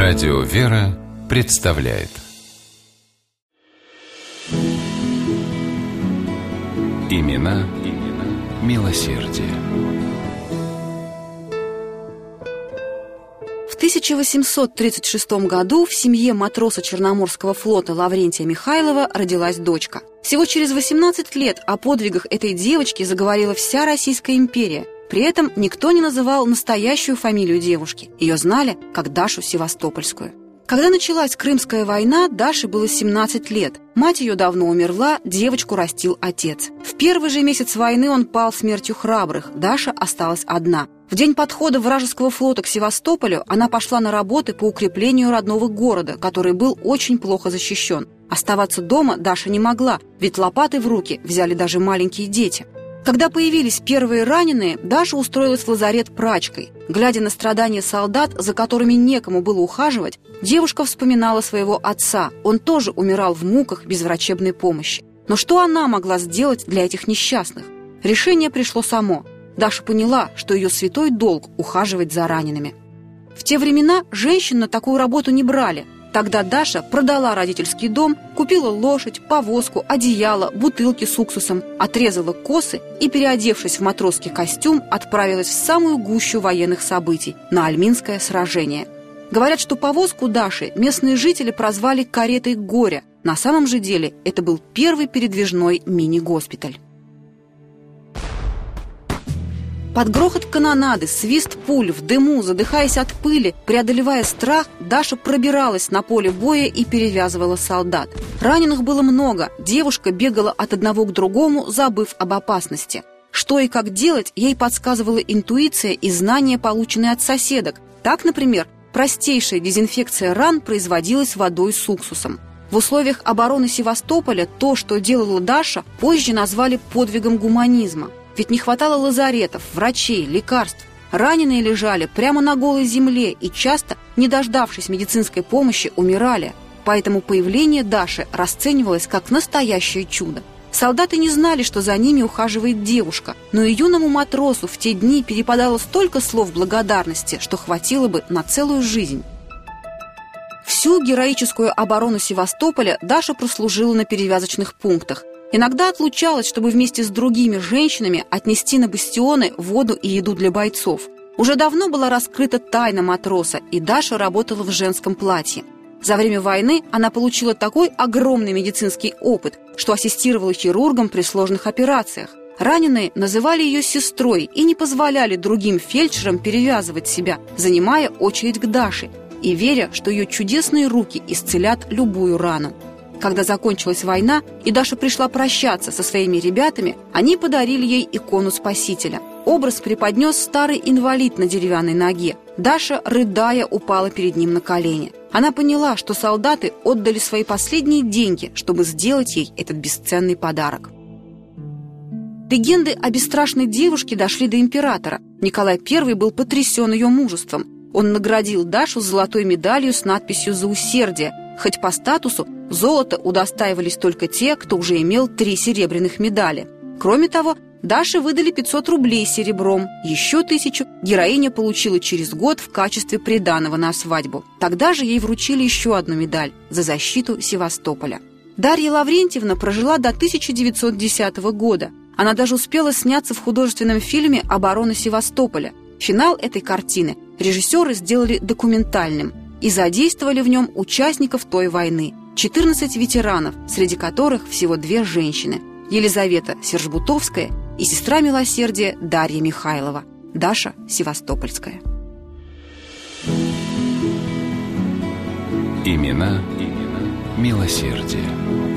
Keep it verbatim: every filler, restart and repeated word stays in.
Радио «Вера» представляет Имена, имена милосердия. В тысяча восемьсот тридцать шестом году в семье матроса Черноморского флота Лаврентия Михайлова родилась дочка. Всего через восемнадцать лет о подвигах этой девочки заговорила вся Российская империя. При этом никто не называл настоящую фамилию девушки. Ее знали как Дашу Севастопольскую. Когда началась Крымская война, Даше было семнадцать лет. Мать ее давно умерла, девочку растил отец. В первый же месяц войны он пал смертью храбрых, Даша осталась одна. В день подхода вражеского флота к Севастополю она пошла на работы по укреплению родного города, который был очень плохо защищен. Оставаться дома Даша не могла, ведь лопаты в руки взяли даже маленькие дети. Когда появились первые раненые, Даша устроилась в лазарет прачкой. Глядя на страдания солдат, за которыми некому было ухаживать, девушка вспоминала своего отца. Он тоже умирал в муках без врачебной помощи. Но что она могла сделать для этих несчастных? Решение пришло само. Даша поняла, что ее святой долг – ухаживать за ранеными. В те времена женщин на такую работу не брали. Тогда Даша продала родительский дом, купила лошадь, повозку, одеяло, бутылки с уксусом, отрезала косы и, переодевшись в матросский костюм, отправилась в самую гущу военных событий – на Альминское сражение. Говорят, что повозку Даши местные жители прозвали «каретой горя». На самом же деле это был первый передвижной мини-госпиталь. Под грохот канонады, свист пуль, в дыму, задыхаясь от пыли, преодолевая страх, Даша пробиралась на поле боя и перевязывала солдат. Раненых было много, девушка бегала от одного к другому, забыв об опасности. Что и как делать, ей подсказывала интуиция и знания, полученные от соседок. Так, например, простейшая дезинфекция ран производилась водой с уксусом. В условиях обороны Севастополя то, что делала Даша, позже назвали подвигом гуманизма. Ведь не хватало лазаретов, врачей, лекарств. Раненые лежали прямо на голой земле и часто, не дождавшись медицинской помощи, умирали. Поэтому появление Даши расценивалось как настоящее чудо. Солдаты не знали, что за ними ухаживает девушка, но и юному матросу в те дни перепадало столько слов благодарности, что хватило бы на целую жизнь. Всю героическую оборону Севастополя Даша прослужила на перевязочных пунктах. Иногда отлучалась, чтобы вместе с другими женщинами отнести на бастионы воду и еду для бойцов. Уже давно была раскрыта тайна матроса, и Даша работала в женском платье. За время войны она получила такой огромный медицинский опыт, что ассистировала хирургам при сложных операциях. Раненые называли ее сестрой и не позволяли другим фельдшерам перевязывать себя, занимая очередь к Даше, и веря, что ее чудесные руки исцелят любую рану. Когда закончилась война, и Даша пришла прощаться со своими ребятами, они подарили ей икону Спасителя. Образ преподнес старый инвалид на деревянной ноге. Даша, рыдая, упала перед ним на колени. Она поняла, что солдаты отдали свои последние деньги, чтобы сделать ей этот бесценный подарок. Легенды о бесстрашной девушке дошли до императора. Николай Первый был потрясен ее мужеством. Он наградил Дашу золотой медалью с надписью «За усердие», хоть по статусу золото удостаивались только те, кто уже имел три серебряных медали. Кроме того, Даше выдали пятьсот рублей серебром, еще тысячу героиня получила через год в качестве приданого на свадьбу. Тогда же ей вручили еще одну медаль за защиту Севастополя. Дарья Лаврентьевна прожила до тысяча девятьсот десятого года. Она даже успела сняться в художественном фильме «Оборона Севастополя». Финал этой картины режиссеры сделали документальным и задействовали в нем участников той войны, четырнадцать ветеранов, среди которых всего две женщины – Елизавета Сержбутовская и сестра милосердия Дарья Михайлова, Даша Севастопольская. Имена, имена милосердия.